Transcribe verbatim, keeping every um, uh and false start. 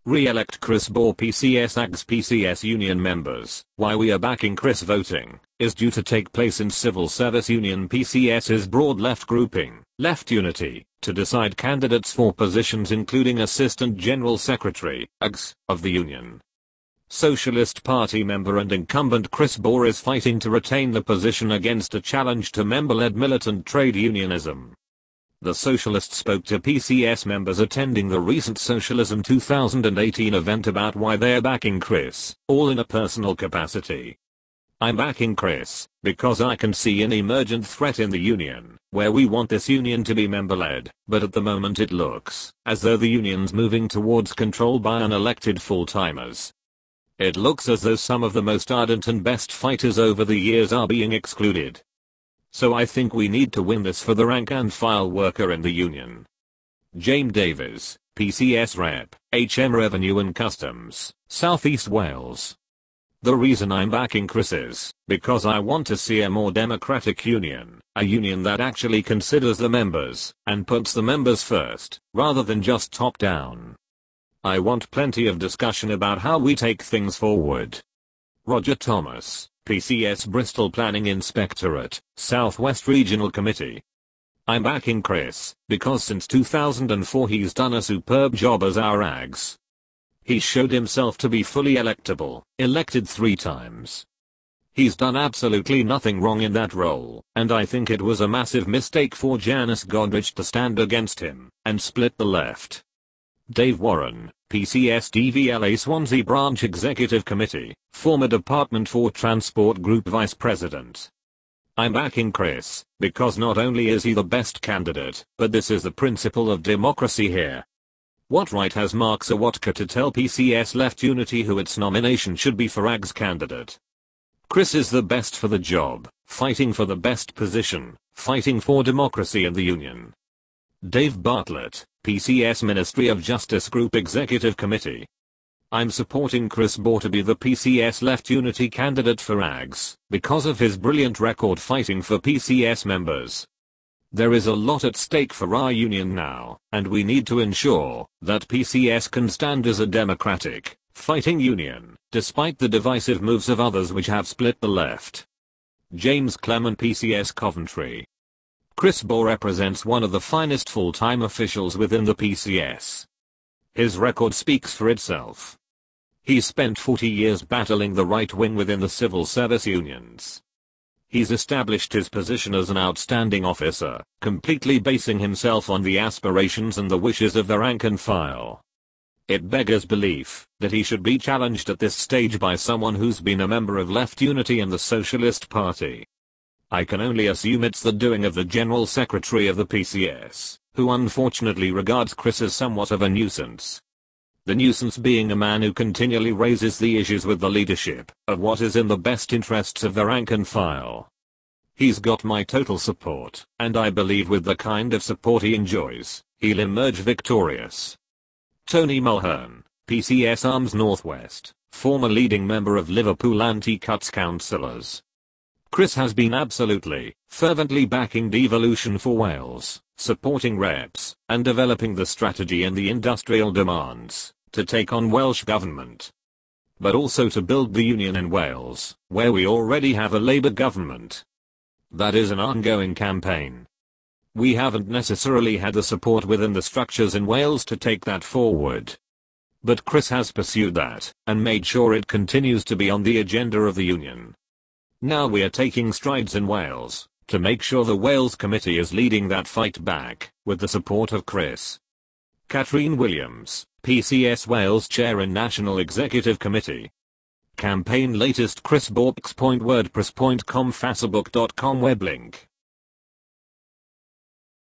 Re-elect Chris Bohr. P C S A Gs P C S union members. Why we are backing Chris. Voting is due to take place in Civil Service Union PCS's broad left grouping, Left Unity, to decide candidates for positions including Assistant General Secretary, A Gs, of the union. Socialist Party member and incumbent Chris Bohr is fighting to retain the position against a challenge to member-led militant trade unionism. The Socialists spoke to P C S members attending the recent Socialism two thousand eighteen event about why they're backing Chris, all in a personal capacity. I'm backing Chris because I can see an emergent threat in the union, where we want this union to be member-led, but at the moment it looks as though the union's moving towards control by unelected full-timers. It looks as though some of the most ardent and best fighters over the years are being excluded. So I think we need to win this for the rank and file worker in the union. James Davies, P C S Rep, H M Revenue and Customs, South East Wales. The reason I'm backing Chris is because I want to see a more democratic union, a union that actually considers the members and puts the members first, rather than just top down. I want plenty of discussion about how we take things forward. Roger Thomas, P C S Bristol Planning Inspectorate, South West Regional Committee. I'm backing Chris because since two thousand four he's done a superb job as our A Gs. He showed himself to be fully electable, elected three times. He's done absolutely nothing wrong in that role, and I think it was a massive mistake for Janice Godrich to stand against him and split the left. Dave Warren, P C S D V L A Swansea Branch Executive Committee, former Department for Transport Group Vice President. I'm backing Chris because not only is he the best candidate, but this is the principle of democracy here. What right has Mark Sawatka to tell P C S Left Unity who its nomination should be for A Gs candidate? Chris is the best for the job, fighting for the best position, fighting for democracy in the union. Dave Bartlett, P C S Ministry of Justice Group Executive Committee. I'm supporting Chris Bohr to be the P C S Left Unity candidate for A Gs because of his brilliant record fighting for P C S members. There is a lot at stake for our union now, and we need to ensure that P C S can stand as a democratic, fighting union, despite the divisive moves of others which have split the left. James Clement, P C S Coventry. Chris Bohr represents one of the finest full-time officials within the P C S. His record speaks for itself. He's spent forty years battling the right wing within the civil service unions. He's established his position as an outstanding officer, completely basing himself on the aspirations and the wishes of the rank and file. It beggars belief that he should be challenged at this stage by someone who's been a member of Left Unity and the Socialist Party. I can only assume it's the doing of the General Secretary of the P C S, who unfortunately regards Chris as somewhat of a nuisance. The nuisance being a man who continually raises the issues with the leadership of what is in the best interests of the rank and file. He's got my total support, and I believe with the kind of support he enjoys, he'll emerge victorious. Tony Mulhern, P C S Arms Northwest, former leading member of Liverpool Anti-Cuts Councillors. Chris has been absolutely, fervently backing devolution for Wales, supporting reps, and developing the strategy and the industrial demands to take on Welsh government. But also to build the union in Wales, where we already have a Labour government. That is an ongoing campaign. We haven't necessarily had the support within the structures in Wales to take that forward. But Chris has pursued that, and made sure it continues to be on the agenda of the union. Now we are taking strides in Wales, to make sure the Wales Committee is leading that fight back, with the support of Chris. Catherine Williams, P C S Wales Chair and National Executive Committee. Campaign latest Chris Bohr. wordpress dot com Facebook dot com web link.